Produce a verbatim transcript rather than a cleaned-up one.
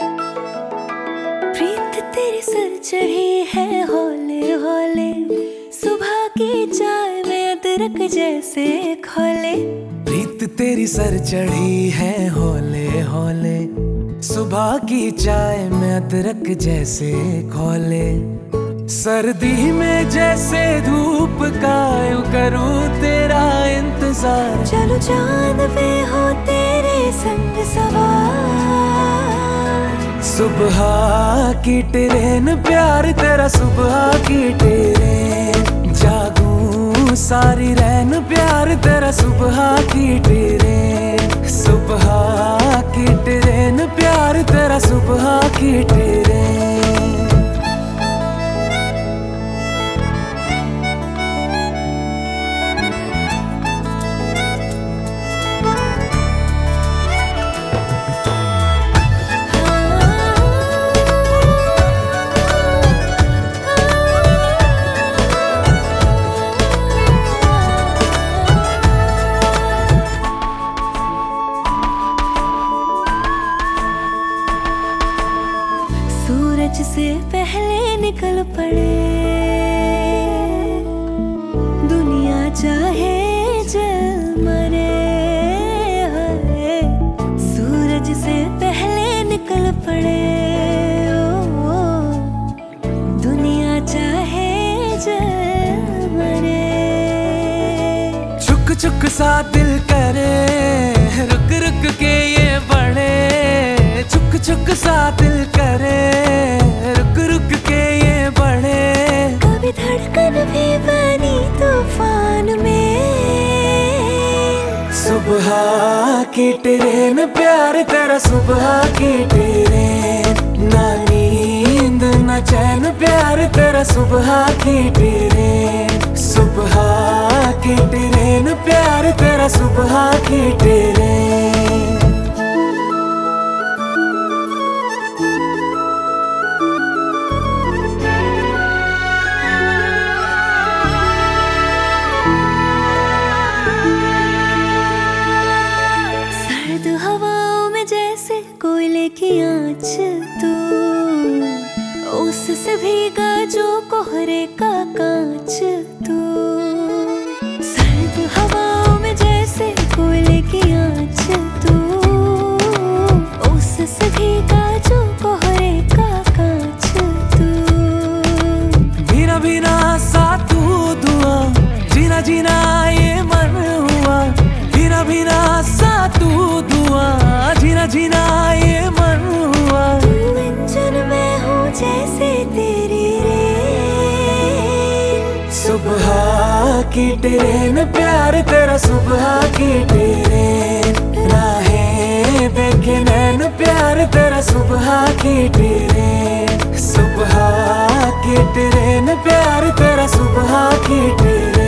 प्रीत तेरी सर चढ़ी है हौले हौले, सुबह की चाय में अदरक जैसे खोले। प्रीत तेरी सर चढ़ी है हौले हौले, सुबह की चाय में अदरक जैसे खोले। सर्दी में जैसे धूप का यूं करूं तेरा इंतजार, चलो चांद पे हो तेरे संग सवार। सुबह की ट्रेन प्यार तेरा, सुबह की ट्रेन जागूं सारी रैन प्यार तेरा, सुबह की ट्रेन। सुबह की ट्रेन प्यार तेरा, सुबह की ट्रेन। सूरज से पहले निकल पड़े, दुनिया चाहे जल मरे। सूरज से पहले निकल पड़े, ओ, ओ, दुनिया चाहे जल मरे। चुक चुक सा दिल करे, रुक रुक के ये बढ़े। चुक चुक सा दिल करे, रुक रुक के ये बढ़े। कभी धड़कन भी बनी तूफान में। सुबह की ट्रेन प्यार तेरा, सुबह की ट्रेन। ना नींद ना चैन प्यार तेरा, सुबह की ट्रेन। सुबह की ट्रेन प्यार तेरा, सुबह की ट्रेन। हवाओं में जैसे कोयले की आँच तू, उससे भीगा जो कोहरे का कांच तू। सर्द हवाओं में जैसे कोयले की आँच तू, उससे भीगा जो कोहरे का कांच तू। भीना भीना सा तू दुआ, जीना जीना ये मन हुआ। भीना भीना सा तू दुआ, जीना जीना ये मन हुआ। तू इंजन में हूँ जैसे तेरी रेल। सुबह की ट्रेन प्यार तेरा, सुबह की ट्रेन। राहें देखे नैन प्यार तेरा, सुबह की ट्रेन। सुबह की ट्रेन प्यार तेरा, सुबह की ट्रेन।